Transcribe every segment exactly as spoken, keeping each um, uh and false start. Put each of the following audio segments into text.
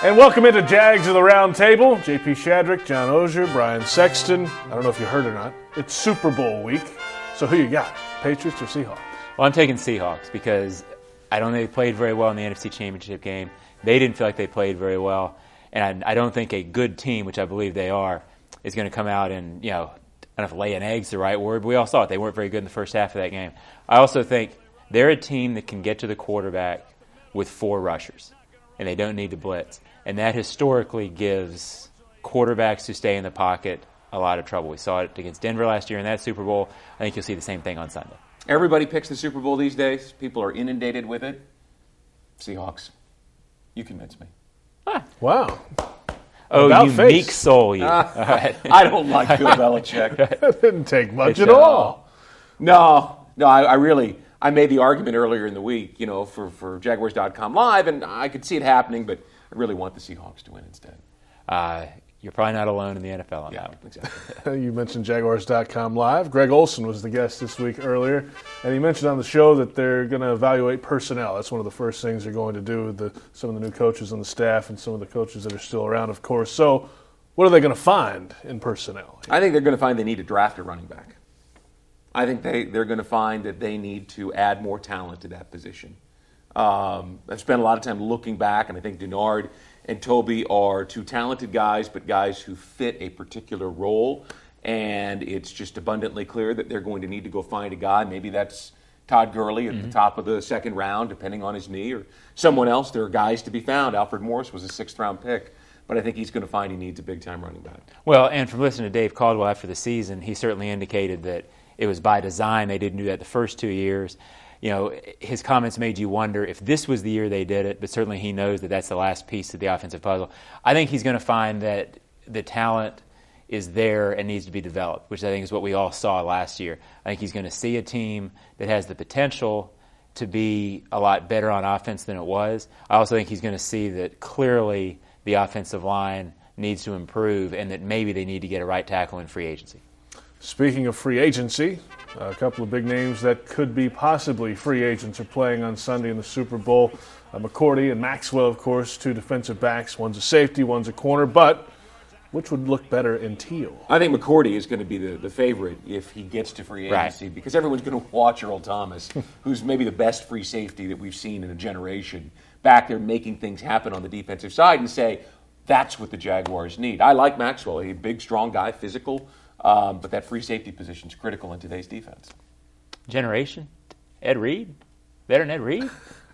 And welcome into Jags of the Round Table. J P Shadrick, John Oehser, Brian Sexton. I don't know if you heard or not. It's Super Bowl week. So who you got, Patriots or Seahawks? Well, I'm taking Seahawks because I don't think they played very well in the N F C Championship game. They didn't feel like they played very well. And I, I don't think a good team, which I believe they are, is going to come out and, you know, I don't know if lay an egg's the right word, but we all saw it. They weren't very good in the first half of that game. I also think they're a team that can get to the quarterback with four rushers, and they don't need to blitz. And that historically gives quarterbacks who stay in the pocket a lot of trouble. We saw it against Denver last year in that Super Bowl. I think you'll see the same thing on Sunday. Everybody picks the Super Bowl these days. People are inundated with it. Seahawks. You convince me. Ah. Wow. Oh, About you face. meek soul, you. Uh, all right. I don't like Bill Belichick. That didn't take much It's, at uh, all. No, no, I, I really, I made the argument earlier in the week, you know, for, for Jaguars dot com Live, and I could see it happening, but I really want the Seahawks to win instead. Uh, you're probably not alone in the N F L on Yeah, that one. exactly. You mentioned Jaguars dot com Live. Greg Olson was the guest this week earlier, and he mentioned on the show that they're going to evaluate personnel. That's one of the first things they're going to do with the, some of the new coaches on the staff and some of the coaches that are still around, of course. So what are they going to find in personnel? I think they're going to find they need to draft a running back. I think they, they're going to find that they need to add more talent to that position. Um, I've spent a lot of time looking back, and I think Denard and Toby are two talented guys, but guys who fit a particular role. And it's just abundantly clear that they're going to need to go find a guy. Maybe that's Todd Gurley at mm-hmm. the top of the second round, depending on his knee, or someone else. There are guys to be found. Alfred Morris was a sixth-round pick. But I think he's going to find he needs a big-time running back. Well, and from listening to Dave Caldwell after the season, he certainly indicated that it was by design. They didn't do that the first two years. You know, his comments made you wonder if this was the year they did it, but certainly he knows that that's the last piece of the offensive puzzle. I think he's going to find that the talent is there and needs to be developed, which I think is what we all saw last year. I think he's going to see a team that has the potential to be a lot better on offense than it was. I also think he's going to see that clearly the offensive line needs to improve and that maybe they need to get a right tackle in free agency. Speaking of free agency, a couple of big names that could be possibly free agents are playing on Sunday in the Super Bowl. Uh, McCourty and Maxwell, of course, two defensive backs. One's a safety, one's a corner. But which would look better in teal? I think McCourty is going to be the, the favorite if he gets to free agency right. because everyone's going to watch Earl Thomas, who's maybe the best free safety that we've seen in a generation, back there making things happen on the defensive side and say, that's what the Jaguars need. I like Maxwell. He's a big, strong guy, physical. Um, but that free safety position is critical in today's defense. Generation? Ed Reed? Better than Ed Reed?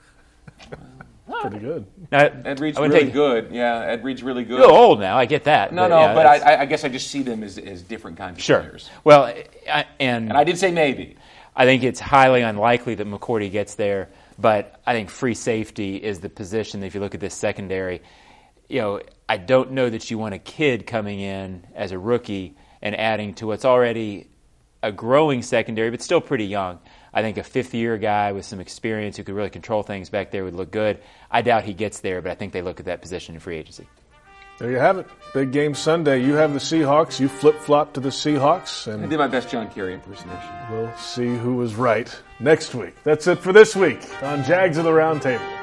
Pretty good. Now, Ed Reed's really take, good. Yeah, Ed Reed's really good. You're old now. I get that. No, but, no, yeah, but I, I guess I just see them as, as different kinds of sure. players. Well, I, and, and I did say maybe. I think it's highly unlikely that McCourty gets there, but I think free safety is the position that if you look at this secondary, you know, I don't know that you want a kid coming in as a rookie and adding to what's already a growing secondary, but still pretty young. I think a fifth-year guy with some experience who could really control things back there would look good. I doubt he gets there, but I think they look at that position in free agency. There you have it. Big game Sunday. You have the Seahawks. You flip-flop to the Seahawks. And I did my best John Kerry impersonation. We'll see who was right next week. That's it for this week on Jags of the Round Table.